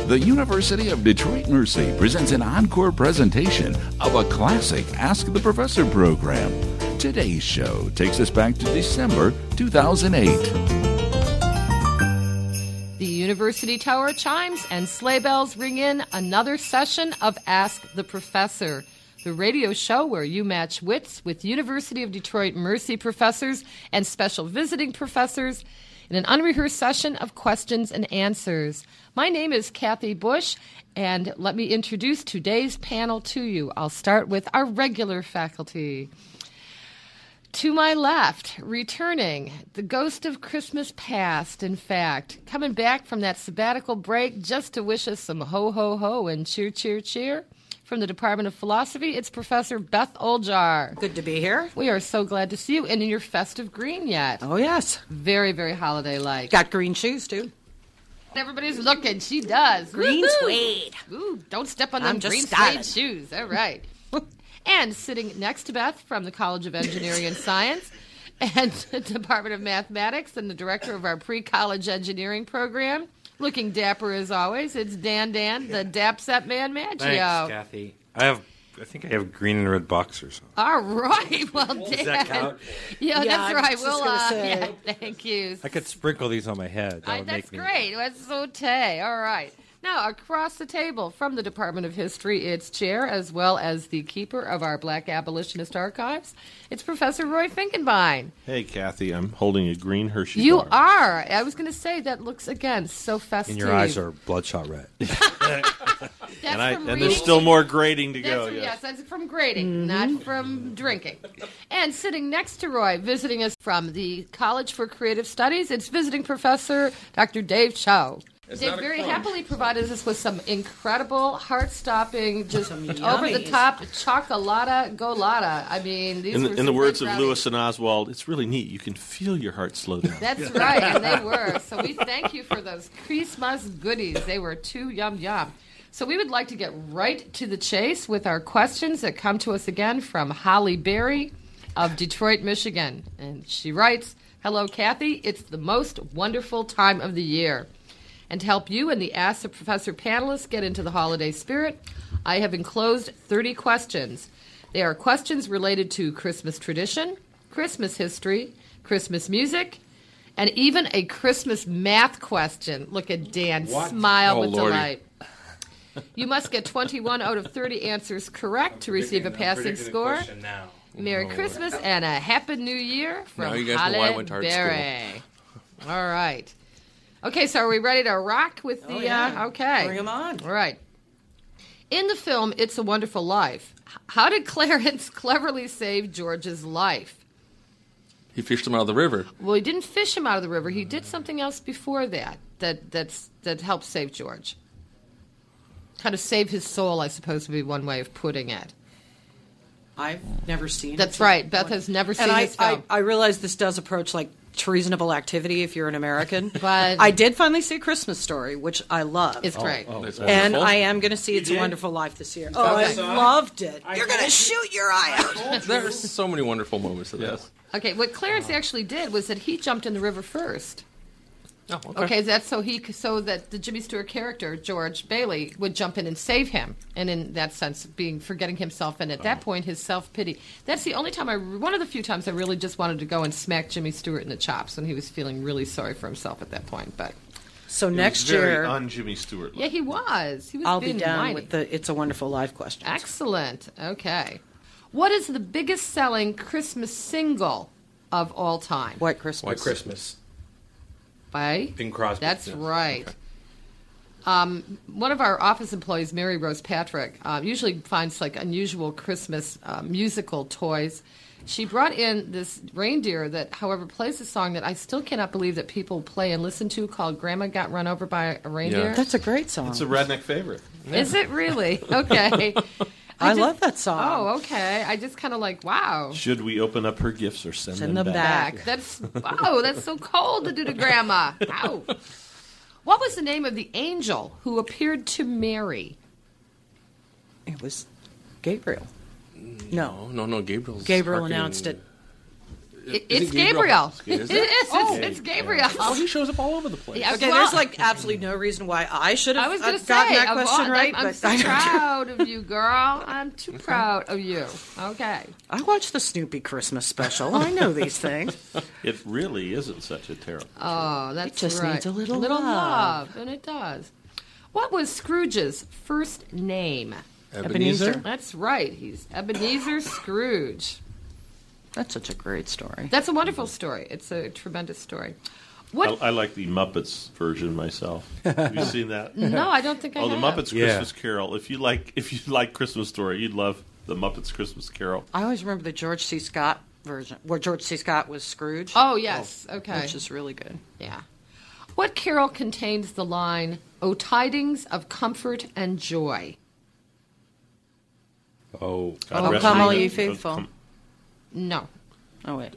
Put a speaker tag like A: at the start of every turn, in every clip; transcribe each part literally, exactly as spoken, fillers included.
A: The University of Detroit Mercy presents an encore presentation of a classic Ask the Professor program. Today's show takes us back to December two thousand eight.
B: The University Tower chimes and sleigh bells ring in another session of Ask the Professor, the radio show where you match wits with University of Detroit Mercy professors and special visiting professors in an unrehearsed session of questions and answers. My name is Kathy Bush, and let me introduce today's panel to you. I'll start with our regular faculty. To my left, returning, the ghost of Christmas past, in fact, coming back from that sabbatical break just to wish us some ho-ho-ho and cheer, cheer, cheer. From the Department of Philosophy, it's Professor Beth Oljar.
C: Good to be here.
B: We are so glad to see you, and in your festive green yet.
C: Oh, yes.
B: Very, very holiday-like.
C: Got green shoes, too.
B: Everybody's looking. She does.
C: Green
B: Woo-hoo.
C: suede.
B: Ooh, don't step on them
C: I'm just
B: green
C: styling.
B: suede shoes. All right. And sitting next to Beth from the College of Engineering and Science and the Department of Mathematics and the director of our pre-college engineering program, looking dapper as always, it's Dan Dan, the Dapset Man Maggio.
D: Thanks, Kathy. I have, I think I have green and red boxers.
B: All right. Well, Dan.
D: Does that count?
B: Yeah,
C: Yeah,
B: that's
C: I was
B: right.
C: just
B: We'll,
C: gonna
B: uh,
C: say.
B: yeah, thank you.
D: I could sprinkle these on my head. That
B: I,
D: would
B: that's
D: make me...
B: great. That's sauté. All right. Now, across the table from the Department of History, its chair, as well as the keeper of our Black Abolitionist Archives, it's Professor Roy Finkenbein.
E: Hey, Kathy, I'm holding a green Hershey
B: You
E: bar.
B: are. I was going to say, that looks, again, so festive.
D: And your eyes are bloodshot red.
B: That's
E: And, I,
B: from
E: and
B: reading.
E: there's still more grading to
B: That's
E: go.
B: from,
E: yes.
B: yes, that's from grading, not from drinking. And sitting next to Roy, visiting us from the College for Creative Studies, it's visiting Professor Doctor Dave Chow. Dave very happily provided us with some incredible, heart-stopping, just over-the-top chocolata golata. I mean, these
E: In,
B: were
E: the, in
B: some
E: the words
B: great
E: of
B: brownies.
E: Lewis and Oswald, it's really neat. You can feel your heart slow down.
B: That's right, and they were. So we thank you for those Christmas goodies. They were too yum yum. So we would like to get right to the chase with our questions that come to us again from Holly Berry of Detroit, Michigan. And she writes, "Hello, Kathy. It's the most wonderful time of the year. And to help you and the Ask the Professor panelists get into the holiday spirit, I have enclosed thirty questions. They are questions related to Christmas tradition, Christmas history, Christmas music, and even a Christmas math question." Look at Dan smile
D: Oh,
B: with
D: Lordy.
B: delight. You must get twenty-one out of thirty answers correct to receive a passing score. Merry Christmas and a Happy New Year from
F: Now you guys know why I
B: Holly
F: went to art
B: Berry. All right. Okay, so are we ready to rock with the...
C: Oh, yeah.
B: uh, okay.
C: Bring 'em on.
B: All right. In the film It's a Wonderful Life, h- how did Clarence cleverly save George's life?
F: He fished him out of the river.
B: Well, he didn't fish him out of the river. He did something else before that that that's, that helped save George. Kind of save his soul, I suppose, would be one way of putting it.
C: I've never seen it.
B: That's right. Beth has never seen
C: And I,
B: this film.
C: I, I realize this does approach like treasonable activity if you're an American.
B: But-
C: I did finally see A Christmas Story, which I love.
B: It's great.
F: That's
C: and
F: wonderful.
C: I am going to see It's a Wonderful Life this year. Oh, I loved it. You're going to shoot your eye out.
F: There are so many wonderful moments of this.
B: Okay, what Clarence actually did was that he jumped in the river first.
F: Oh, okay.
B: Okay, that's so he so that the Jimmy Stewart character George Bailey would jump in and save him, and in that sense, being forgetting himself, and at that point, his self pity. That's the only time I, one of the few times I really just wanted to go and smack Jimmy Stewart in the chops when he was feeling really sorry for himself at that point. But
C: So
E: It was
C: next
E: very
C: year,
E: un-Jimmy Stewart.
B: yeah, he was. He was.
C: I'll be
B: being
C: down
B: whiny.
C: with the It's a Wonderful Life questions.
B: Excellent. Okay, what is the biggest selling Christmas single of all time?
C: White Christmas.
D: White Christmas.
B: By
D: Bing Crosby.
B: That's
D: Yeah.
B: right. Um, one of our office employees, Mary Rose Patrick, uh, usually finds like unusual Christmas uh, musical toys. She brought in this reindeer that, however, plays a song that I still cannot believe that people play and listen to called "Grandma Got Run Over by a Reindeer."
F: Yeah.
C: That's a great song.
E: It's a redneck favorite.
B: Is it really? Okay.
C: I
B: just-
C: love that song.
B: Oh, okay. I just kind of like, wow.
E: Should we open up her gifts or send,
C: Send
E: them,
C: them
E: back?
C: back.
B: That's wow, that's so cold to do to Grandma. Ow. What was the name of the angel who appeared to Mary?
C: It was Gabriel. No.
F: No, no, no. Gabriel's
C: Gabriel
F: harkening-
C: announced it.
B: It,
F: Is
B: it's
F: it
B: Gabriel.
F: Gabriel? Is
B: It
F: it?
B: is.
F: Oh.
B: It's, it's Gabriel.
F: Oh, he shows up all over the place.
B: Yeah,
C: Okay,
B: well,
C: there's like absolutely no reason why I should have
B: I was
C: uh,
B: going to
C: gotten
B: say,
C: that
B: of
C: question
B: all-
C: right.
B: I'm
C: but
B: so
C: I don't care.
B: proud of you, girl. I'm too proud of you. Okay.
C: I watched the Snoopy Christmas special. I know these things.
E: It really isn't such a terrible.
B: Oh, that's
C: It just
B: right.
C: needs a little
B: little
C: love.
B: love, and it does. What was Scrooge's first name?
C: Ebenezer.
B: That's right. He's Ebenezer Scrooge.
C: That's such a great story.
B: That's a wonderful story. It's a tremendous story. What?
E: I, I like the Muppets version myself. Have you seen that?
B: No, I don't think I
E: Oh, the
B: have.
E: Muppets
G: Yeah.
E: Christmas Carol. If you like, if you like Christmas Story, you'd love the Muppets Christmas Carol.
C: I always remember the George C. Scott version, where George C. Scott was Scrooge,
B: Oh, yes. Okay.
C: which is really good.
B: Yeah. What carol contains the line, "O tidings of comfort and joy"?
G: Oh,
E: God
C: Oh,
E: rest
C: come
E: you-
C: all ye
E: uh,
C: faithful.
E: come-
B: No.
C: Oh, wait.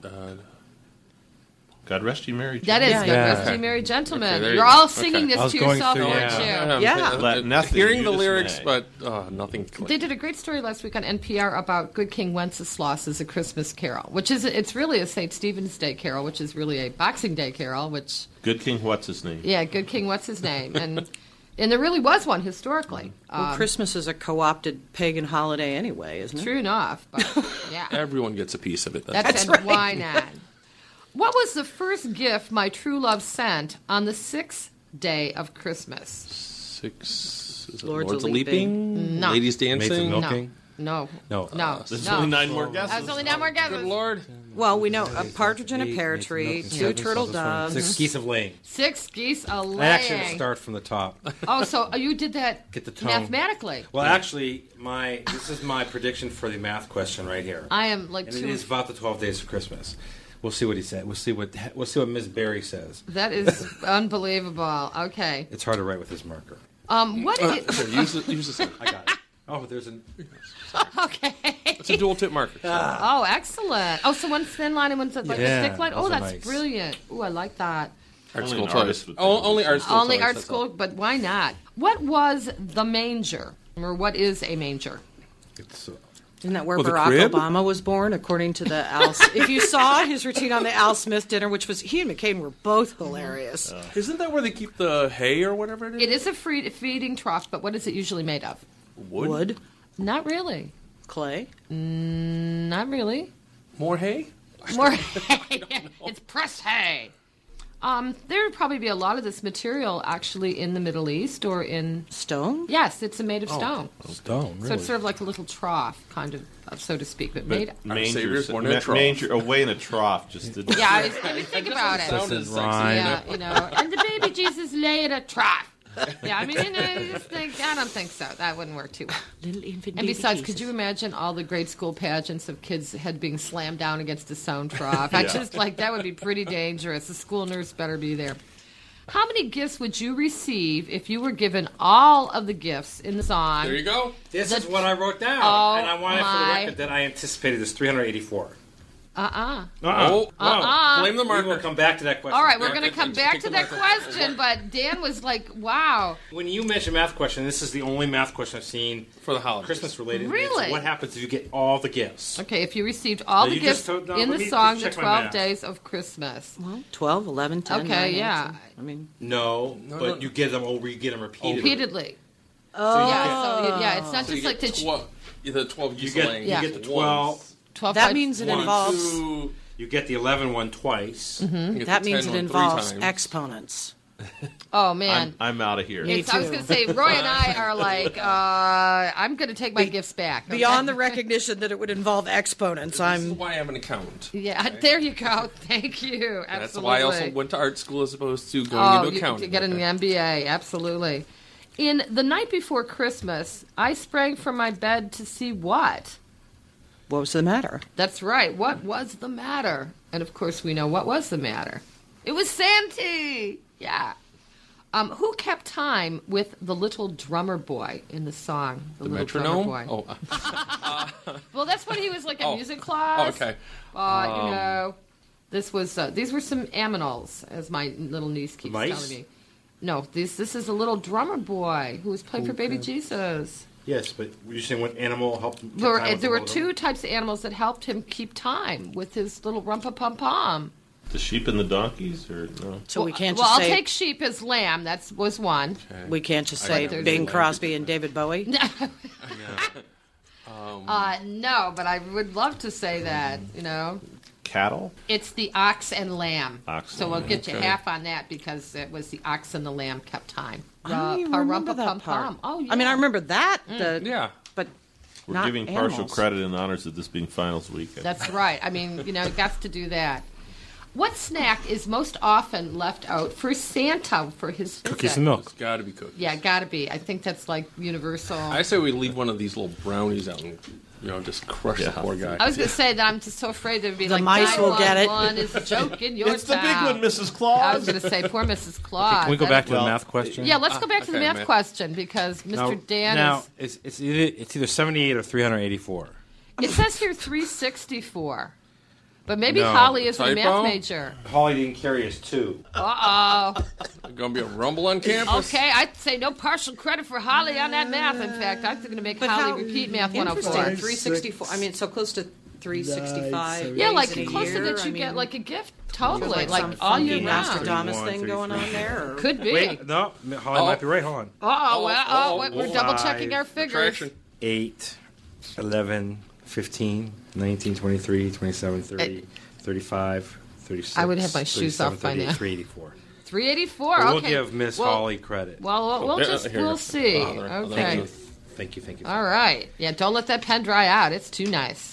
E: God rest you, Merry
B: That is
C: Yeah,
B: good.
G: yeah.
B: Rest ye merry gentlemen.
F: Okay, there you
B: You're
F: go.
B: all
F: Okay.
B: singing
G: I
B: this
G: was
B: to
G: going
B: yourself,
G: through-
B: aren't
G: yeah.
B: you?
C: Yeah.
E: Let nothing
F: Hearing
E: you
F: the
E: dismay.
F: lyrics, but oh, nothing. clicked.
B: They did a great story last week on N P R about Good King Wenceslas as a Christmas carol, which is it's really a Saint Stephen's Day carol, which is really a Boxing Day carol. Which
E: Good King, what's his name?
B: yeah, Good King, what's his name? And and there really was one historically.
C: Well,
B: Um,
C: Christmas is a co-opted pagan holiday anyway, isn't it?
B: True enough, but yeah,
F: Everyone gets a piece of it. That's,
B: that's, and why not? What was the first gift my true love sent on the sixth day of Christmas?
F: six. Is it
C: Lords
F: Lords,
C: of
F: of Leaping?
B: No.
F: Ladies
G: Maids of
F: Dancing?
G: Milking.
B: No,
G: No.
B: no,
E: There's
B: no.
E: only nine more guesses.
B: There's only nine more guesses.
F: Good Lord.
C: Well, we know a partridge in a pear tree, two turtle doves.
G: Six geese of laying.
B: Six geese a laying.
G: I actually have to start from the top.
B: Oh, so you did that
G: Get the tone.
B: mathematically.
G: Well, actually, my this is my prediction for the math question right here,
B: I am like
G: and it
B: too.
G: is about the twelve days of Christmas. We'll see what he said. We'll see what we'll see what Miss Berry says.
B: That is unbelievable. Okay.
G: It's hard to write with his marker.
B: Um. What?
F: Uh,
B: Is,
F: here, use, the, use this.
G: I got it. Oh, there's an.
B: okay.
F: It's a dual tip marker. so-
B: Oh, excellent. Oh, so one's thin line and one's like
G: Yeah,
B: a thick line. Oh,
G: those are
B: that's
G: nice.
B: brilliant. Oh, I like that.
F: Art
E: Only
F: school
E: an
F: choice.
E: artist would
F: Oh,
E: think
F: only
E: of
F: art
E: this.
F: school
B: Only
F: choice,
B: art
F: that's
B: school,
F: all.
B: but why not? What was the manger, or what is a manger?
G: It's, uh,
C: Isn't that where
F: With a
C: Barack
F: crib?
C: Obama was born, according to the Al? If you saw his routine on the Al Smith dinner, which was he and McCain were both hilarious.
F: Isn't that where they keep the hay or whatever it is?
B: It is a free feeding trough, but what is it usually made of?
F: Wood?
C: Wood,
B: Not really.
C: clay.
B: Not really.
F: More hay?
B: More hay. It's pressed hay. Um, there would probably be a lot of this material actually in the Middle East or in.
C: Stone?
B: Yes, it's made of stone.
G: stone,
B: So it's sort of like a little trough, kind of, uh, so to speak, but made.
E: But
F: Our Savior's
E: manger,
F: born in a
E: ma-
F: trough.
E: manger away in a trough just didn't.
B: Yeah, I was, I was think about it.
F: Sound
G: This is
F: sexy.
G: rhyme.
B: Yeah, you know, and the baby Jesus lay in a trough. Yeah, I mean, you know, I just think I don't think so. That wouldn't work too well.
C: Little infant
B: And
C: baby
B: besides,
C: Jesus.
B: could you imagine all the grade school pageants of kids' head being slammed down against a stone trough? I just like that would be pretty dangerous. The school nurse better be there. How many gifts would you receive if you were given all of the gifts in the song?
F: There you go.
G: This
B: The-
G: is what I wrote down,
B: Oh,
G: and I wanted for
B: my.
G: the record that I anticipated is three hundred eighty-four.
B: Uh-uh.
F: Oh,
B: Uh-uh.
F: blame the
G: We will
F: marker.
G: come back to that question.
B: All right, we're
F: Yeah,
B: going to
F: take-
B: come
F: take
B: back
F: the
B: to that
F: marker.
B: question, but Dan was like, wow.
G: When you mention math question, this is the only math question I've seen
F: For the holidays.
G: Christmas related.
B: Really?
G: It's what happens if you get all the gifts?
B: Okay, if you received all
G: Now,
B: the
G: you
B: gifts
G: just told- now,
B: in
G: let
B: the
G: me
B: song, The
G: check my
B: twelve
G: math.
B: Days of Christmas.
C: Well, twelve, eleven, ten.
B: Okay,
C: nine, eight,
B: yeah.
C: seven. I mean,
G: No,
F: No,
G: but
F: no.
G: you get them over. You get them repeatedly.
B: Repeatedly.
C: oh,
B: Yeah, so you- yeah, it's not
F: So you
B: just like
F: get
B: the
F: twelve. The twelve
G: You
F: geese
G: get
F: laying.
B: Yeah.
G: you get the
F: Once.
G: twelve.
B: twelve.
C: that
B: by-
C: means it
G: One,
C: involves.
F: Two,
G: You get the eleven one twice.
F: you get
C: That
F: the
C: means
F: ten
C: it
F: one three
C: involves
F: times.
C: exponents.
B: Oh man.
E: I'm, I'm out of here.
C: Me
B: It's, I was
C: too.
B: going to say, Roy and I are like, uh, I'm going to take my gifts back. okay?
C: Beyond the recognition that it would involve exponents,
F: This is
C: I'm.
F: why I'm an accountant.
B: Yeah, there you go. Thank you. Absolutely.
F: That's why I also went to art school as opposed to going
B: oh,
F: into
B: you,
F: accounting.
B: to get an M B A, absolutely. In The Night Before Christmas, I sprang from my bed to see what?
C: What was the matter?
B: That's right. What was the matter? And of course, we know what was the matter. It was Santa. Yeah. Um, who kept time with the little drummer boy in the song? The,
F: The
B: little
F: metronome?
B: drummer boy.
F: Oh, uh,
B: Well, that's when he was like a
F: Oh.
B: music class.
F: okay.
B: Uh, you
F: Um,
B: know, this was uh, these were some aminals, as my little niece keeps
G: Mice?
B: telling me. No, this this is a little drummer boy who was playing for Baby Jesus.
G: Yes, but were you saying what animal helped him keep
B: There,
G: time with
B: there
G: the
B: were
G: little
B: two
G: dog?
B: types of animals that helped him keep time with his little rumpa-pum-pum.
E: The sheep and the donkeys, or no?
C: So we can't
B: well,
C: just
B: I'll
C: say
B: take sheep as lamb. That was one.
C: we can't just
F: I
C: say
F: got
C: Bing
F: it.
C: Crosby and David Bowie.
B: Uh, no, but I would love to say that, you know.
E: Cattle?
B: It's the ox and lamb.
E: Ox
B: so
E: and
B: we'll
E: lamb,
B: get you
F: okay.
B: half on that because it was the ox and the lamb kept time.
C: I don't even remember that part.
B: Oh, yeah.
C: I mean, I remember that. The,
F: Yeah.
C: But
E: We're
C: not
E: giving
C: animals.
E: partial credit and honors of this being finals weekend.
B: That's right. I mean, you know, got to do that. What snack is most often left out for Santa for his visit?
G: Cookies and milk.
F: It's got to be cookies.
B: Yeah, gotta be. I think that's like universal.
F: I say we leave one of these little brownies out and, you know, just crush
E: Yeah.
F: the poor guy.
B: I was going to say that I'm just so afraid there'd be
C: The
B: like
C: mice will get it.
B: nine one one is a joke in your
E: It's the big
B: town.
E: one, Missus
B: I was
E: Claus.
B: going to say, poor Missus Claus.
G: Can we go
B: That-
G: back to
E: well,
G: the math question?
B: Yeah, let's go back to the
F: okay,
B: math
F: math.
B: question because Mister
G: Now,
B: Dan
G: now
B: is.
G: it's, it's either it's either seventy-eight or three hundred eighty-four.
B: It says here three sixty-four. But maybe
G: No.
B: Holly isn't a
F: Typo?
B: math major.
G: Holly didn't carry us two.
B: Uh oh.
F: Going to be a rumble on campus.
B: Okay, I'd say no partial credit for Holly on that math. In fact, I'm going to make
C: But
B: Holly
C: how
B: repeat math one oh
C: interesting.
B: four.
C: three sixty-four. I mean, so close to three sixty-five.
B: Yeah,
C: days
B: like
C: in a
B: closer
C: year.
B: that you
C: I
B: get
C: mean,
B: like a gift. Totally,
C: like,
B: like,
C: some
B: all year
C: funky
B: round.
C: Nostradamus
G: thirty-one,
C: thing going on
G: thirty-three.
C: there. Or
B: Could be.
G: Wait, no, Holly
F: Oh.
G: might be right. Hold on.
B: Oh, well, oh,
F: oh,
B: wait, we're
F: oh,
B: double checking our
G: five.
B: figures.
F: Retraction.
G: eight, eleven, fifteen, nineteen, twenty-three, twenty-seven, thirty, thirty-five, thirty-six.
B: I would have my shoes off by now.
G: three eighty-four.
B: three eighty-four.
G: We'll
B: Okay.
G: give Miss
B: Well-
G: Holly credit.
B: Well, we'll, we'll
F: Yeah,
B: just
F: here.
B: we'll see.
F: Father.
B: Okay.
F: Thank you.
G: Thank you, thank you.
B: All right. Yeah, don't let that pen dry out. It's too nice.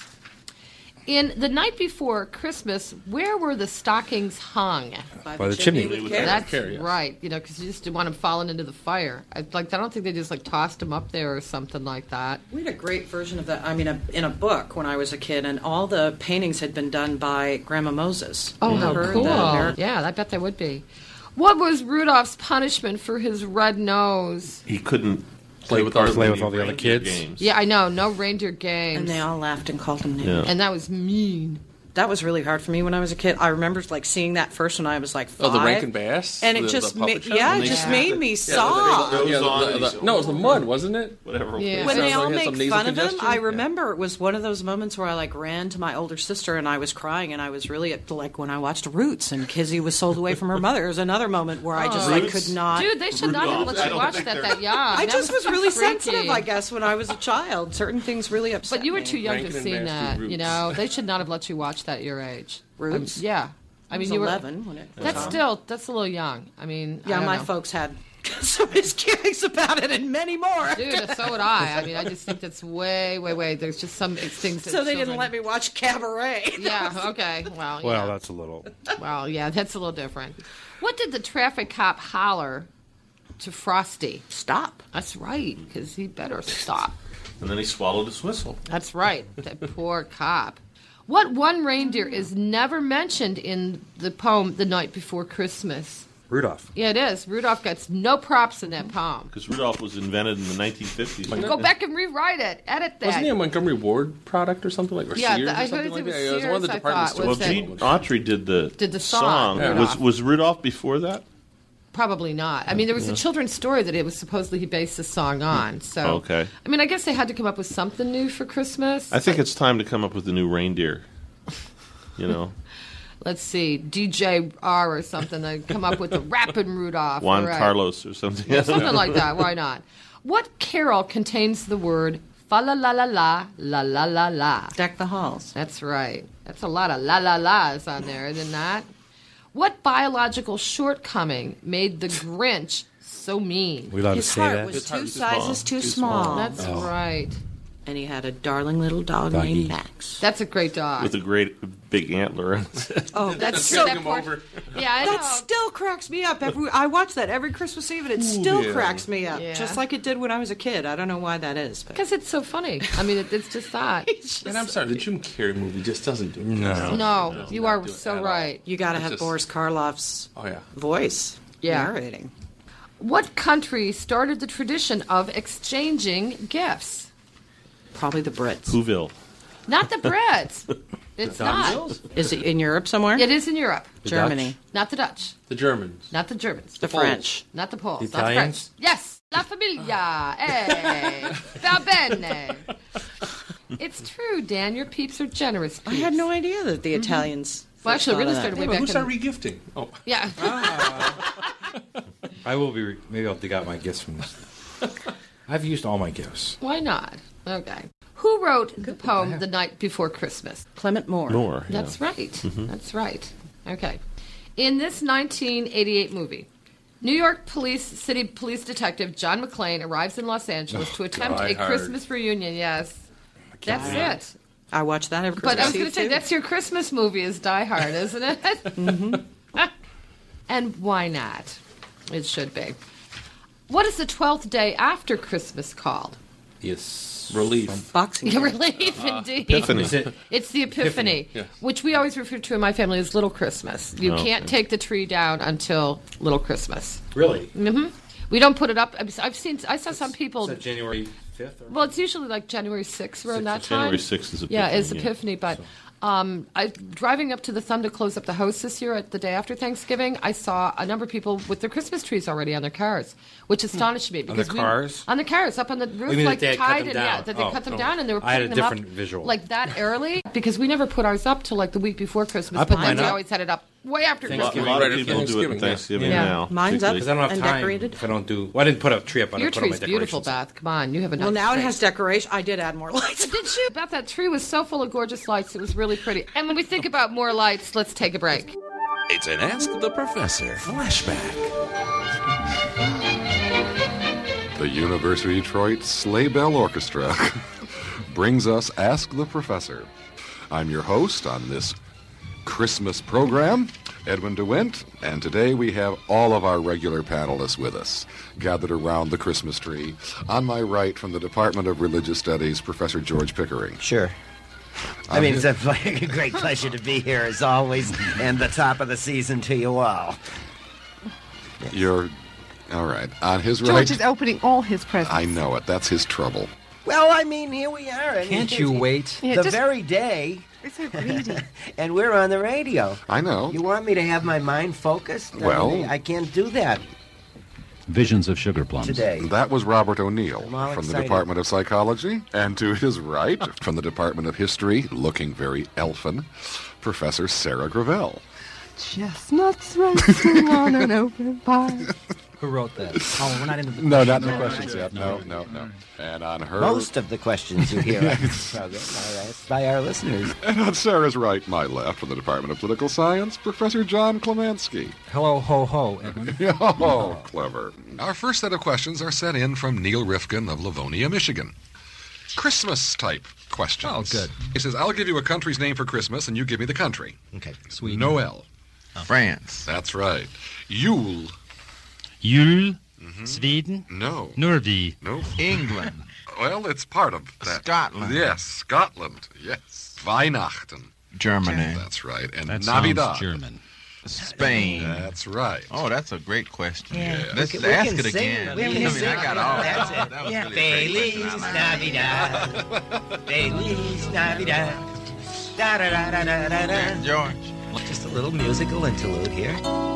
B: In the night before Christmas, where were the stockings hung?
C: by,
G: By the chimney.
C: with
E: With
C: care.
B: That's
F: care, yes.
B: right. You know, because you just didn't want them falling into the fire. I, like, I don't think they just like tossed them up there or something like that.
C: We had a great version of that. I mean, a, in a book when I was a kid, and all the paintings had been done by Grandma Moses.
B: Oh, how
C: Remember
B: cool!
C: the Ameri-
B: Yeah, I bet they would be. What was Rudolph's punishment for his red nose?
E: He couldn't
F: Play
E: take
F: with all-
E: part in
G: play
E: any
G: with all the other
E: reindeer
G: kids.
E: Games.
B: Yeah, I know. No reindeer games.
C: And they all laughed and called him names.
E: Yeah.
B: And that was mean.
C: That was really hard for me when I was a kid. I remember like seeing that first when I was like five.
F: Oh, the Rankin Bass?
C: And it
F: The-
C: just
F: the
C: made
F: puppet show?
C: yeah,
F: When
C: it
F: they
C: just
F: used
C: made
F: to-
C: me
F: Yeah,
C: sob.
F: the- the- yeah,
E: Goes on
F: the-
E: and
F: the-
E: he's-
F: No, it was the mud, wasn't it?
E: Whatever.
B: Yeah.
C: When
F: Sounds
C: they all
F: like it had
C: make
F: some nasal
C: fun of him,
F: congestion.
C: I
F: Yeah.
C: remember it was one of those moments where I like ran to my older sister and I was crying and I was really like when I watched Roots and Kizzy was sold away from her mother. It was another moment where I just like
E: Roots?
C: could not.
B: Dude, they should not have
E: Rudolph.
B: let
E: I
B: you
E: don't
B: watch
E: think
B: that
E: they're-
B: that young.
C: I
B: That
C: just was
B: so
C: really
B: freaky.
C: sensitive, I guess, when I was a child. Certain things really upset
B: But you were
C: me.
B: too young to
F: Rankin
B: have
F: and
B: seen
F: Bass
B: that.
F: do
B: You
F: Roots.
B: know, they should not have let you watch that at your age.
C: Roots?
B: Um, yeah, I
C: I
B: mean
C: was
B: you were
C: eleven when it was
B: That's
C: on.
B: still that's a little young. I mean, I
C: Yeah,
B: don't
C: my
B: know.
C: folks had some misgivings about it and many more.
B: Dude, so would I. I mean, I just think that's way, way, way. There's just some things. That
C: So they
B: children-
C: didn't let me watch Cabaret.
B: Yeah. Okay. Well. Yeah.
G: Well, that's a little.
B: Well, yeah, that's a little different. What did the traffic cop holler to Frosty?
C: Stop.
B: That's right, because he better stop.
E: And then he swallowed his whistle.
B: That's right. That poor cop. What one reindeer is never mentioned in the poem "The Night Before Christmas"?
G: Rudolph.
B: Yeah, it is. Rudolph gets no props in that poem.
E: Because Rudolph was invented in the nineteen fifties.
B: Go back and rewrite it. Edit that.
F: Wasn't he a Montgomery Ward product or something like, or
B: Yeah,
F: Sears
B: the- I
F: or something
B: heard it
F: like
B: was
F: that? Yeah, it was one of the
B: Sears, I
F: department
B: thought,
F: stores.
B: was
E: Well,
B: that-
E: Gene Autry did the
B: Did the song,
E: Was
B: Rudolph.
E: was Rudolph before that?
B: Probably not. I mean, there was a children's story that it was supposedly he based the song on. So,
E: Okay.
B: I mean, I guess they had to come up with something new for Christmas.
E: I think it's time to come up with a new reindeer. You know,
B: Let's see, D J R or something. They come up with the Rappin' Rudolph.
E: Juan
B: All right.
E: Carlos or something.
B: Yeah, something like that. Why not? What carol contains the word fa la la la la la la la la?
C: Deck the halls.
B: That's right. That's a lot of la la la's on there, isn't that? What biological shortcoming made the Grinch so mean?
G: We allowed to
C: His
G: say
C: heart
G: that.
C: was
E: His heart
C: two
E: was too
C: sizes
E: small.
C: too,
E: Too
C: small.
E: small.
B: That's right.
C: And he had a darling little dog
G: Doggy.
C: named Max.
B: That's a great dog.
E: With a great big antler. on it.
C: Oh, that's
B: That's
C: so.
B: that
F: him
B: poor-
F: over.
B: Yeah, I
C: That
B: know.
C: still cracks me up. Every I watch that every Christmas Eve, and it still
F: yeah.
C: cracks me up,
B: Yeah.
C: just like it did when I was a kid. I don't know why that is, but
B: Because it's so funny. I mean, it, it's just that.
F: And I'm sorry, the Jim Carrey movie just doesn't do it.
G: No.
B: No, you are
F: do it
B: so
F: at all.
B: right.
C: you got to
F: It's
C: have
F: just-
C: Boris Karloff's
F: Oh, yeah.
C: voice
B: Yeah.
C: narrating.
B: What country started the tradition of exchanging gifts?
C: Probably the Brits.
E: Whoville.
B: Not the Brits. It's not.
C: Is it in Europe somewhere?
B: It is in Europe.
C: Germany.
B: Not the Dutch.
F: The Germans.
B: Not the Germans.
C: The
F: Poles.
C: French.
B: Not the Poles.
G: The
B: Not the French.
G: Italians?
B: Yes. La Famille. famiglia. Eh, va bene. It's true, Dan. Your peeps are generous peeps.
C: I had no idea that the Italians.
B: Well, actually, it really
C: thought of
B: started
C: that.
B: way
F: Yeah, but
B: back
F: who's
B: in...
F: our regifting? Oh,
B: Yeah.
G: I will be. Re- maybe I'll dig out my gifts from this. I've used all my gifts.
B: Why not? Okay. Who wrote the poem The Night Before Christmas?
C: Clement Moore.
E: More. Yeah.
B: That's right. That's right. Okay. In this nineteen eighty-eight movie, New York Police City Police Detective John McClane arrives in Los Angeles to attempt
F: Die
B: a
F: Hard.
B: Christmas reunion. Yes. That's it.
C: I watch that every
B: But I was
C: Christmas
B: going to say,
C: too.
B: that's your Christmas movie is Die Hard, isn't it? Mm-hmm. And why not? It should be. What is the twelfth day after Christmas called?
G: Yes.
F: relief.
C: Boxing
B: Yeah,
C: Day.
B: relief, indeed.
E: Epiphany.
G: Is it?
B: It's the Epiphany,
F: Epiphany, yes.
B: which we always refer to in my family as Little Christmas. You
E: Oh,
B: can't
E: okay.
B: take the tree down until Little Christmas.
G: Really?
B: We don't put it up. I've I've seen. I saw some people.
G: Is that January fifth?
B: Well, it's usually like January sixth around that time.
E: January sixth is Epiphany.
B: Yeah, it's
E: yeah.
B: Epiphany. But um, I driving up to the Thumb to close up the house this year at the day after Thanksgiving, I saw a number of people with their Christmas trees already on their cars, which astonished me.
G: their
B: Because we-
G: cars?
B: on the cars, up on the roof,
G: mean that
B: like
G: they had cut
B: tied
G: them
B: and
G: down?
B: yeah, that they
G: Oh,
B: cut them
G: oh.
B: down and they were
G: I had
B: putting
G: a
B: them up
G: different visual.
B: like that early because we never put ours up till like the week before Christmas,
G: I
B: but
G: put
B: then
G: mine
B: we
G: up.
B: always had it up way after
E: A lot, a
B: Christmas.
E: lot
F: Right
E: of
F: after
E: people do it
F: Thanksgiving,
E: on
F: yes.
E: Thanksgiving
B: Yeah.
E: now.
C: Mine's up.
G: Because I don't have
C: And
G: time
C: decorated?
G: if I don't do. Well, I didn't put a tree up, but
B: Your
G: I put all my
B: tree's beautiful,
G: decorations.
B: Beth. Come on, you have a nice
C: Well, now it
B: tree.
C: has decoration. I did add more lights.
B: Did you? Beth, that tree was so full of gorgeous lights. It was really pretty. And when we think about more lights, let's take a break.
A: It's an Ask the Professor flashback.
H: The University of Detroit Sleigh Bell Orchestra brings us Ask the Professor. I'm your host on this Christmas program, Edwin DeWint, and today we have all of our regular panelists with us, gathered around the Christmas tree. On my right, from the Department of Religious Studies, Professor George Pickering.
I: Sure. I mean, it's a, a great pleasure to be here, as always, and the top of the season to you all.
H: You're, all right, on his
J: George
H: right.
J: is opening all his presents.
H: I know it, that's his trouble.
I: Well, I mean, here we are. I mean,
G: Can't you wait?
J: Yeah,
I: the
J: just-
I: very day,
J: You're so greedy.
I: and we're on the radio.
H: I know.
I: You want me to have my mind focused? I
H: Well-
I: mean, I can't do that
K: Visions of Sugar Plums.
I: today.
H: That was Robert O'Neill
I: I'm all
H: from the
I: excited.
H: Department of Psychology. And to his right, from the Department of History, looking very elfin, Professor Sarah Gravel.
J: Chestnuts roasting on an open fire.
G: Who wrote that?
I: Oh, we're not into the
H: No, not the questions yet. No, no, no. And on her...
I: Most of the questions you hear on this program are asked by our listeners.
H: And on Sarah's right, my left, from the Department of Political Science, Professor John Klemansky.
G: Hello, ho, ho, Edmund.
H: Oh, clever. Our first set of questions are sent in from Neil Rifkin of Livonia, Michigan. Christmas-type questions.
G: Oh, good.
H: He says, I'll give you a country's name for Christmas, and you give me the country.
I: Okay.
G: Sweden.
H: Noel.
K: France.
H: That's right. Yule.
K: Yule. Sweden.
H: No.
K: Norway.
H: No.
K: England.
H: Well, it's part of that.
K: Scotland.
H: Yes, Scotland. Yes. Weihnachten.
K: Germany.
H: That's right. And
K: That
H: Navidad.
K: sounds German. Spain.
H: That's right.
K: Oh, that's a great question.
I: Yeah.
K: Let's
I: We can- we
K: ask
I: can
K: it
I: sing
K: again.
I: it. We
K: I
I: can
K: mean,
I: sing
K: I got
I: it.
K: all
I: That's
K: that.
I: it.
K: That was
I: Yeah.
K: really a great
I: Feliz
K: question.
I: Navidad. Feliz Navidad. Da da da da da da da.
K: George.
I: Just a little musical interlude here.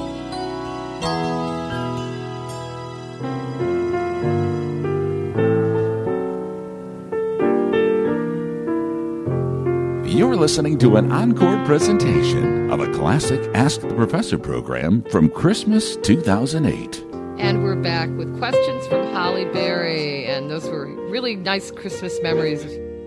A: You're listening to an encore presentation of a classic Ask the Professor program from Christmas two thousand eight.
B: And we're back with questions from Holly Berry. And those were really nice Christmas memories.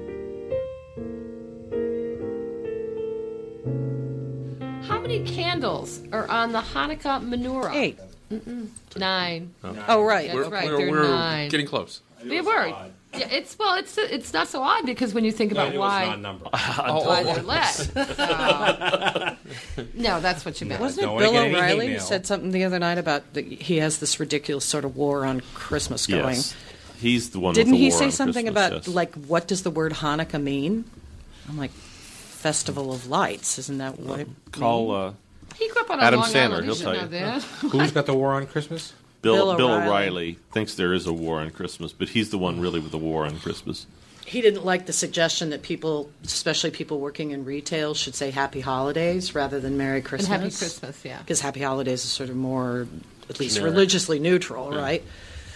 B: How many candles are on the Hanukkah menorah?
C: Eight.
B: Nine.
C: Oh, right.
B: That's
F: We're,
B: right,
F: we're,
B: they're
F: we're
B: nine.
F: getting close.
B: They were. Yeah, it's well, it's it's not so odd because when you think about why
G: number.
B: why they're less. So- no, that's what you meant.
C: Wasn't
G: No
C: it
G: one
C: Bill
G: get any
C: O'Reilly
G: hate
C: who
G: mail.
C: said something the other night about the, he has this ridiculous sort of war on Christmas going?
E: Yes. He's the one
C: Didn't
E: with the
C: he
E: war
C: say
E: on
C: something
E: Christmas,
C: about,
E: yes.
C: like, what does the word Hanukkah mean? I'm like, Festival of Lights. Isn't that what it
E: Call
C: means?
E: uh,
B: He grew up on
E: Adam
B: Long
E: Sandler,
B: Island. He
E: he'll
B: should
E: tell
B: know
E: you.
B: that.
G: Who's got the war on Christmas?
E: Bill,
C: Bill
E: Bill
C: O'Reilly.
E: O'Reilly thinks there is a war on Christmas, but he's the one really with the war on Christmas.
C: He didn't like the suggestion that people, especially people working in retail, should say Happy Holidays rather than Merry
B: And
C: Christmas.
B: Happy Christmas, yeah.
C: Because Happy Holidays is sort of more, at least
F: Generic.
C: religiously neutral, right?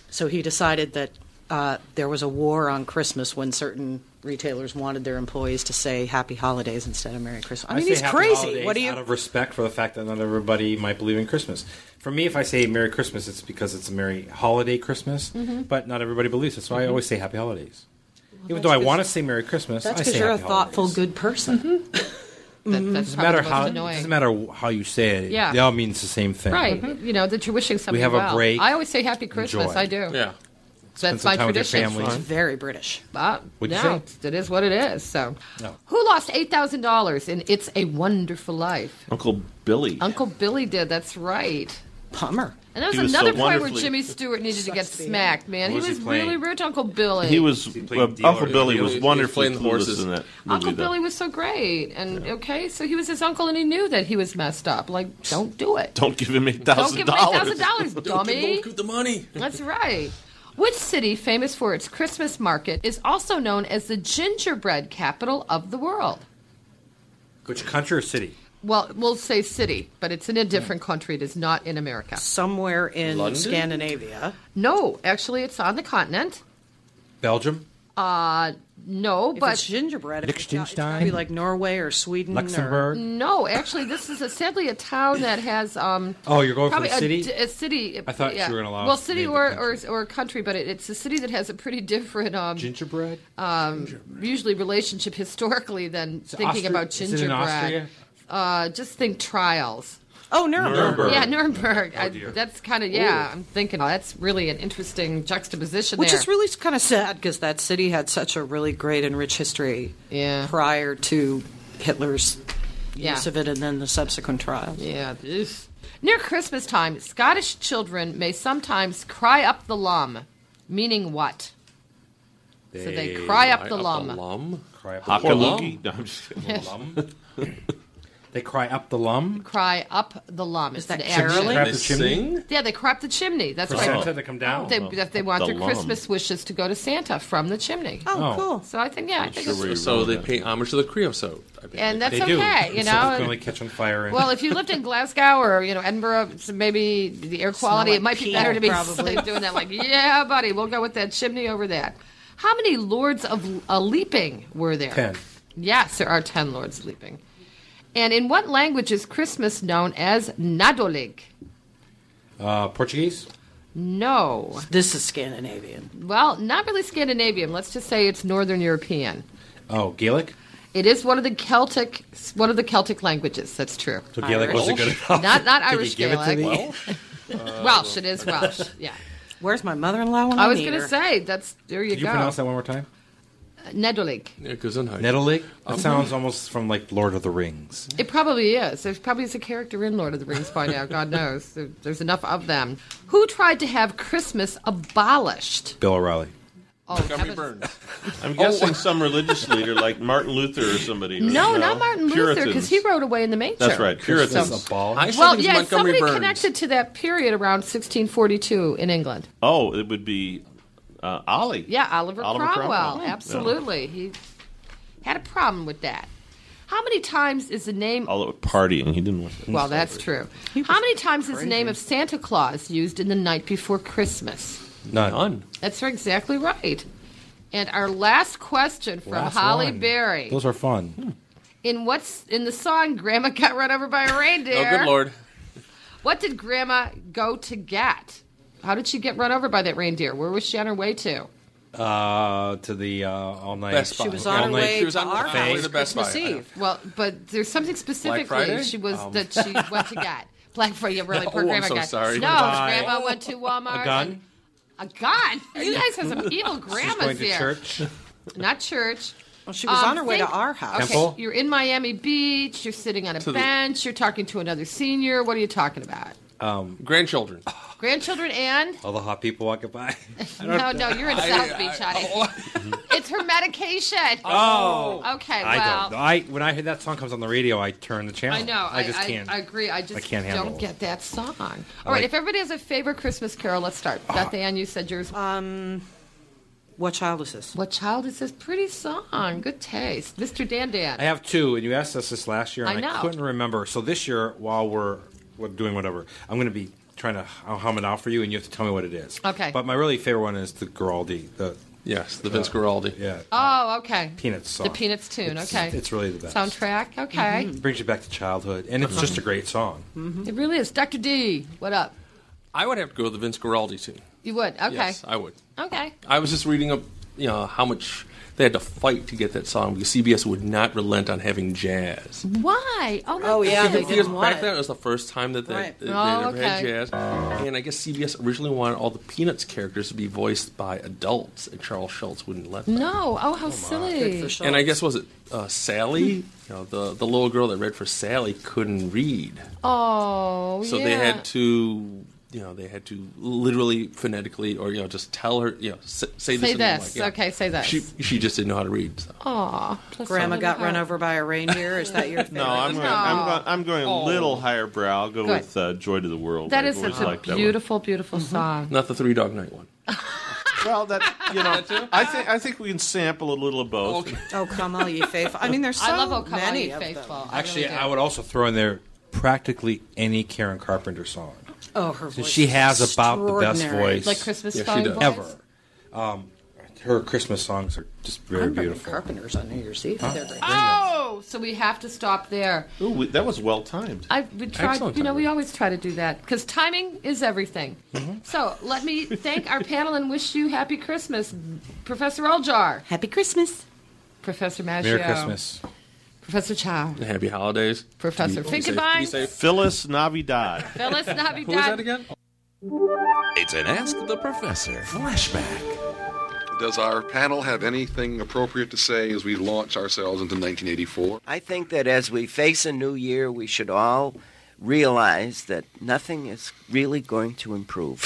C: So he decided that uh, there was a war on Christmas when certain retailers wanted their employees to say Happy Holidays instead of Merry Christmas. I mean,
G: say
C: he's
G: happy
C: crazy.
G: holidays
C: What do you?
G: out of respect for the fact that not everybody might believe in Christmas. For me, if I say Merry Christmas, it's because it's a Merry Holiday Christmas,
C: Mm-hmm.
G: but not everybody believes it, so I
C: Mhm.
G: always say Happy Holidays. Even
C: that's
G: though I
C: 'cause-
G: want to say Merry Christmas,
C: That's
G: I
C: because
G: say
C: you're
G: Happy
C: a thoughtful,
G: Holidays.
C: good person.
B: That, that's
G: Doesn't
B: probably
G: matter
B: the
G: how
B: most annoying.
G: doesn't matter how you say it.
B: Yeah.
G: It all means the same thing.
B: Right. You know, that you're wishing somebody
G: We have a
B: well.
G: break.
B: I always say Happy Christmas.
G: Enjoy.
B: I do.
F: Yeah.
G: Spend
B: That's
G: some
B: my
G: time with your
B: tradition.
G: families.
C: It's very British.
B: Uh,
G: What'd you
B: no,
G: say?
B: it is what it is. So,
G: No.
B: who lost eight thousand dollars in It's a Wonderful Life?
E: Uncle Billy.
B: Uncle Billy did. That's right.
C: Bummer.
B: And there was
E: He was
B: another
E: so
B: point where
E: wonderfully-
B: Jimmy Stewart needed to get
C: Sucks to be
B: smacked. Man,
G: What
B: he
G: was
B: was
G: he playing?
B: really rich, Uncle Billy.
E: He was
G: He
E: uh,
G: played dealer.
E: Uncle Billy
F: He was-
E: was
F: he was
E: wonderfully
F: playing the horses.
E: clueless in that movie.
B: Uncle
E: though.
B: Billy was so great, and okay, so he was his uncle, and he knew that he was messed up. Like, don't do it.
E: Don't give him eight
B: Don't
E: thousand
B: give him eight thousand
E: dollars.
B: dollars,
F: Don't,
B: dummy.
F: don't give the money.
B: That's right. Which city, famous for its Christmas market, is also known as the gingerbread capital of the world?
G: Which country or city?
B: Well, we'll say city, but it's in a different country. It is not in America.
C: Somewhere in
F: London?
C: Scandinavia.
B: No, actually, it's on the continent.
G: Belgium?
B: Uh, no,
C: If
B: but
C: it's gingerbread, if it's got- it's
G: Liechtenstein?
C: gotta be like Norway or Sweden.
G: Luxembourg?
B: no, actually, this is a, sadly a town that has um.
G: Oh, you're going for
B: Probably
G: the city?
B: A, a city.
G: I thought you
B: yeah.
G: were gonna allow
B: Well,
G: us to
B: city
G: name the
B: or, or
G: country.
B: or country, but it, it's a city that has a pretty different, um,
G: Gingerbread?
B: um, usually relationship historically than thinking
G: Austria-
B: about
G: is it in
B: gingerbread.
G: Austria?
B: Uh, just think trials.
C: Oh, Nuremberg.
E: Nuremberg.
B: Yeah, Nuremberg. I,
G: dear.
B: that's kind of yeah. I'm thinking oh, that's really an interesting juxtaposition
C: Which
B: there.
C: is really kind of sad because that city had such a really great and rich history
B: Yeah.
C: prior to Hitler's
B: Yeah.
C: use of it and then the subsequent trials.
B: Yeah. this- Near Christmas time, Scottish children may sometimes cry up the lum, meaning what? So they cry up the lum.
F: Lum.
G: Cry up the
E: Hockaloogie. No, I'm just kidding.
G: lum. They cry up the lum?
B: Cry up the lum. Is
C: that
B: an
C: caroling?
B: action.
G: Crap
F: They
G: the chimney?
F: sing.
B: Yeah, they cry up the chimney. That's
G: For
B: right.
G: Santa to come down?
B: They, if they want
E: The
B: their
E: lum.
B: Christmas wishes to go to Santa from the chimney.
C: Oh,
G: Oh.
C: cool.
B: So I think yeah, I think
E: sure
B: it's,
E: where you
F: So
E: rolled
F: they
E: that.
F: pay homage to the creosote. I think.
B: and that's
G: They do.
B: okay, you
G: So it's
B: know.
G: going to catch on fire. And
B: Well, if you lived in Glasgow or you know Edinburgh, so maybe the air quality
C: like
B: it might be
C: pee,
B: better to be
C: probably.
B: doing that. Like, yeah, buddy, we'll go with that chimney over that. How many lords of a leaping were there?
G: ten.
B: Yes, there are ten lords leaping. And in what language is Christmas known as Nadolig?
G: Uh, Portuguese?
B: No.
C: This is Scandinavian.
B: Well, not really Scandinavian. Let's just say it's Northern European.
G: Oh, Gaelic?
B: It is one of the Celtic, one of the Celtic languages. That's true.
G: So Gaelic
C: Irish?
G: wasn't good enough.
B: Not not
G: Did you
B: Irish
G: give it to
B: Gaelic.
G: me?
B: Welsh. It is Welsh. Yeah.
C: Where's my mother-in-law when
B: I
C: I
B: was
C: need
B: going to
C: her?
B: say that's there you
G: Could you
B: go.
G: pronounce that one more time?
B: Nedolig.
F: Yeah, Gesundheit.
G: Nettelig? That sounds almost from like Lord of the Rings.
B: It probably is. There's probably is a character in Lord of the Rings by now. God knows. There, there's enough of them. Who tried to have Christmas abolished?
G: Bill O'Reilly.
B: Oh,
F: Gummy
B: heavens.
F: Burns.
E: I'm guessing some religious leader like Martin Luther or somebody.
B: No, not Martin Luther,
E: Puritans.
B: because he rode away in the manger.
E: That's right, Puritans.
G: Christmas abolished.
F: I still
B: Well,
F: think it's
B: yeah,
F: Montgomery
B: somebody
F: Burns.
B: connected to that period around sixteen forty-two in England.
E: Oh, it would be uh, Ollie.
B: Yeah, Oliver,
E: Oliver
B: Cromwell.
E: Cromwell.
B: Absolutely. He had a problem with that. How many times is the name...
E: All partying. He didn't want to.
B: Well, that's true. How many times is the name of Santa Claus used in The Night Before Christmas?
G: None.
F: None.
B: That's exactly right. And our last question from
G: Last
B: Holly
G: one.
B: Berry.
G: Those are fun.
B: In what's in the song Grandma Got Run Over by a Reindeer?
F: Oh, good Lord.
B: What did Grandma go to get? How did she get run over by that reindeer? Where was she on her way to?
G: Uh, to the uh, all night.
F: Best Buy.
C: She was on her
G: all night-
C: way
F: She was
C: to
F: on
C: our
F: her way
C: house
F: to Best
C: Christmas
F: Buy, I know.
C: Eve.
B: Well, but there's something specifically
F: Friday?
B: she was
G: Um.
B: that she went to get. Black Friday, really poor
F: Oh, I'm
B: Grandma
F: so
B: got.
F: sorry.
B: No,
G: Bye.
B: Grandma went to Walmart.
G: A gun?
B: and- A gun? You guys have some evil
G: She's
B: grandmas
G: going to
B: here.
G: church.
B: Not church.
C: Well, she was
B: Um,
C: on her way to
B: think-
C: our house.
B: Okay,
G: Temple?
B: you're in Miami Beach. You're sitting on a
F: To the-
B: bench. You're talking to another senior. What are you talking about?
G: Um,
F: Grandchildren.
B: Grandchildren and
G: all the hot people walking by.
B: no, no, you're in South
F: I-
B: Beach,
F: I-
B: honey. It's her medication.
G: Oh.
B: Okay,
G: I
B: well,
G: don't know. I when I hear that song comes on the radio, I turn the channel.
B: I know.
G: I just
B: I,
G: can't.
B: I, agree. I just
G: I can't handle
B: don't
G: it.
B: get that song. All right.
G: like-
B: If everybody has a favorite Christmas carol, let's start. Beth Ann, you said yours.
C: Um, what child is this?
B: What child is this? Pretty song. Good taste, Mister Dan Dan.
G: I have two, and you asked us this last year, and
B: I
G: I,
B: know.
G: couldn't remember. So this year, while we're, we're doing whatever, I'm going to be trying to I'll hum it out for you, and you have to tell me what it is.
B: Okay.
G: But my really favorite one is the Guaraldi. The
F: Yes, the Vince Guaraldi.
G: Yeah.
B: Oh, okay.
G: Peanuts song.
B: The Peanuts tune,
G: It's-
B: okay.
G: It's really the best.
B: Soundtrack, okay.
G: It brings you back to childhood, and it's just a great song.
B: It really is. Doctor D, what up?
F: I would have to go with the Vince Guaraldi tune.
B: You would? Okay.
F: Yes, I would.
B: Okay.
F: I was just reading up, you know, how much they had to fight to get that song because C B S would not relent on having jazz.
B: Why? Oh, my
C: Oh, yeah,
B: God.
C: they
F: Because
C: didn't want
F: back
C: it.
F: then it was the first time that they,
C: Right.
F: they,
B: Oh,
F: would ever had
B: okay.
F: jazz. And I guess C B S originally wanted all the Peanuts characters to be voiced by adults, and Charles Schultz wouldn't let them.
B: No. Oh, how silly.
C: Good for
F: And I
C: Schultz.
F: guess, was it uh, Sally? You know, the, the little girl that read for Sally couldn't read.
B: Oh,
F: So
B: yeah.
F: they had to, you know, they had to literally, phonetically, or, you know, just tell her, you know, say, say this.
B: Say
F: and then,
B: this.
F: like, yeah.
B: Okay, say this.
F: She, she just didn't know how to read. So.
B: Aw.
C: Grandma got run over by a reindeer. Is that your favorite?
E: No, I'm going, I'm going, I'm going a
F: Oh.
E: little higher brow. I'll go
B: Good.
E: with uh, Joy to the World.
B: That
E: I've
B: is
E: always
B: such a
E: liked that one.
B: beautiful, beautiful
C: Mm-hmm.
B: song.
F: Not the Three Dog Night one.
E: Well, that you know, I think I think we can sample a little of both.
F: Okay.
C: Oh, come all ye faithful. I mean, there's so
B: I love Oh Come On
C: many
B: Ye
C: of
B: Faithful.
C: them.
G: Actually,
B: really do.
G: I would also throw in there practically any Karen Carpenter song.
C: Oh, her voice.
G: She has
C: is
G: about the best
C: extraordinary.
G: voice
B: Like Christmas
F: Yeah, she
B: song
F: does.
B: voice?
G: ever. Um, her Christmas songs are just very
C: I'm bringing
G: beautiful.
C: Carpenters on New Year's Eve. They're great.
B: Oh, so we have to stop there.
E: Ooh, we, that was well timed.
B: I we tried.
F: Excellent
B: You know,
F: timing.
B: we always try to do that because timing is everything.
F: Mm-hmm.
B: So let me thank our panel and wish you happy Christmas, Professor Oljar,
C: Happy Christmas.
B: Professor Maggio,
G: Merry Christmas.
B: Professor Chow,
F: And happy holidays.
B: Professor
F: Be- be safe-
B: Finkenbein.
F: be safe.
E: Phyllis Navidad.
B: Phyllis Navidad.
F: Who was that again?
A: It's an Ask the Professor flashback.
H: Does our panel have anything appropriate to say as we launch ourselves into nineteen eighty-four?
I: I think that as we face a new year, we should all realize that nothing is really going to improve.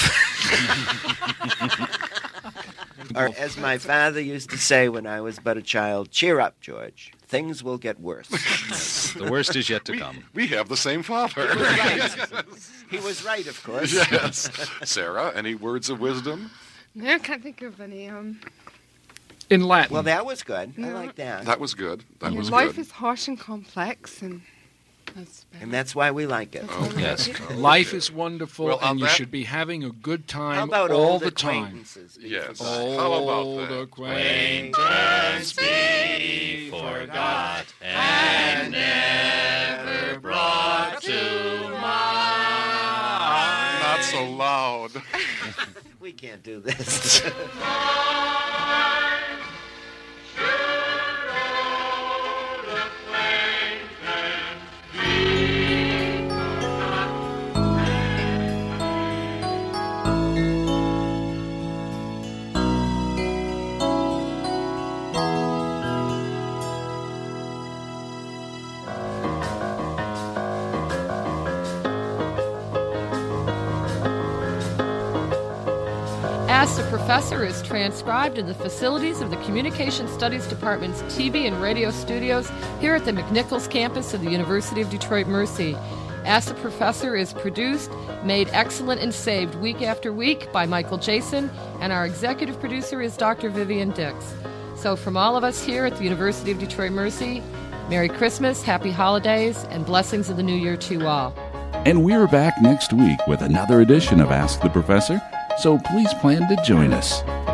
I: Or as my father used to say when I was but a child, cheer up, George. Things will get worse.
K: The worst is yet to
H: We,
K: come.
H: we have the same father.
I: He was right, of course.
H: Yes. Sarah, any words of wisdom?
J: I can't think of any. Um, in Latin.
I: Well, that was good. I
J: No.
I: like that.
H: That was good. That was
J: Life
H: good.
J: is harsh and complex, and that's bad.
I: And that's why we like it.
H: Oh,
K: Yes.
L: Life is wonderful,
H: Well, on
L: and you
H: that-
L: should be having a good
I: How
L: time
I: about
L: all
I: old
L: the time.
I: acquaintances? be
H: Yes.
I: forgotten?
H: How about
L: Old
H: that?
L: acquaintance
K: be forgot and never brought to mind.
H: Not so loud.
I: We can't do this.
B: Ask the Professor is transcribed in the facilities of the Communication Studies Department's T V and radio studios here at the McNichols campus of the University of Detroit Mercy. Ask the Professor is produced, made excellent, and saved week after week by Michael Jason, and our executive producer is Doctor Vivian Dix. So from all of us here at the University of Detroit Mercy, Merry Christmas, Happy Holidays, and blessings of the New Year to you all.
A: And we're back next week with another edition of Ask the Professor, so please plan to join us.